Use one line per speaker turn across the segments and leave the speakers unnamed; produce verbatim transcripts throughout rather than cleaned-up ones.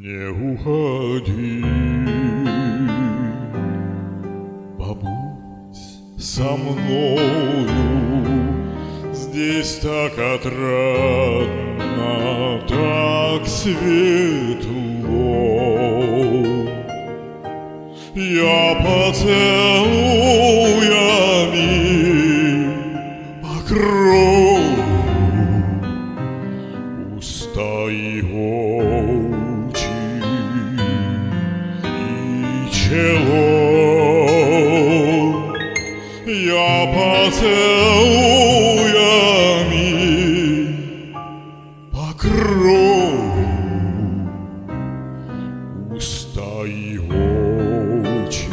Не уходи, побудь со мною. Здесь так отрадно, так светло. Я поцелуями покрою уста и очи и чело. Я поцелуями покрою уста и очи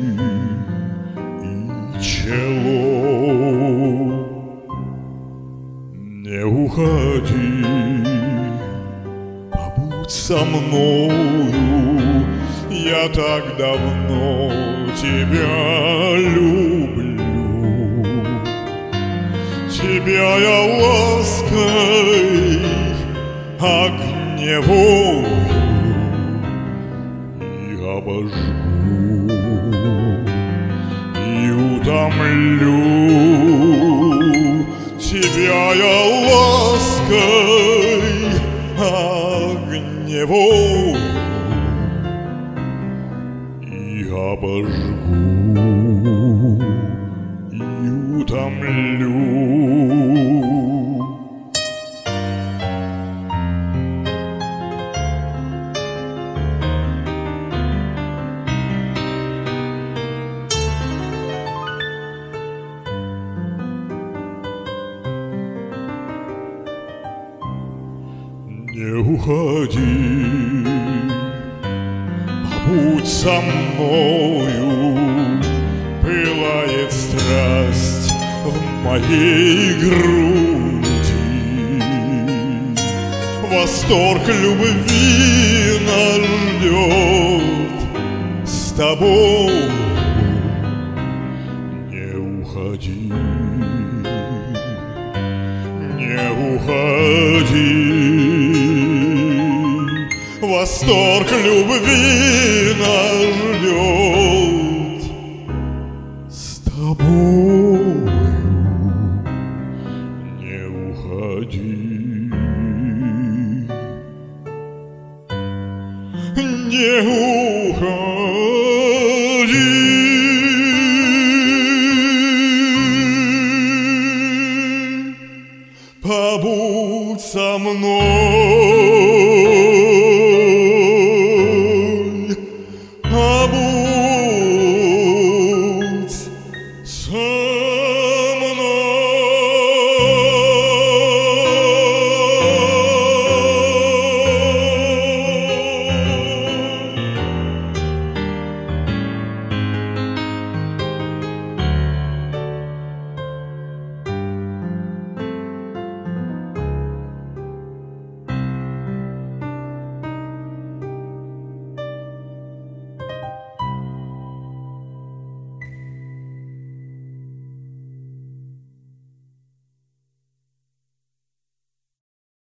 и чело. Не уходи, побудь со мною. Я так давно тебя люблю. Тебя я лаской огневою и обожгу, и утомлю. Тебя я лаской огневою и обожгу, и утомлю. Не уходи, побудь со мною. Пылает страсть в моей груди. Восторг любви нас ждет с тобой. Не уходи, не уходи. Восторг любви нас ждет с тобою. Не уходи, не уходи. Побудь со мной.